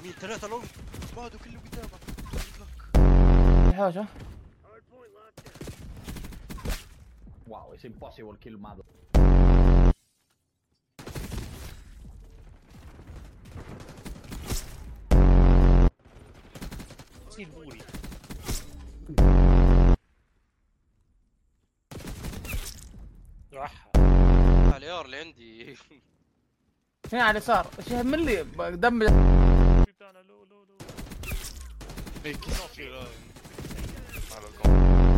يمين 3 لونج بعده كله قدامك. الحوشه Wow, it's impossible kill Mado. سين بوري راح على اليار اللي عندي. هنا على اليسار شيء من لي دم بتاعنا لو لو لو Mais qui s'enfuit là? Ah, le camp.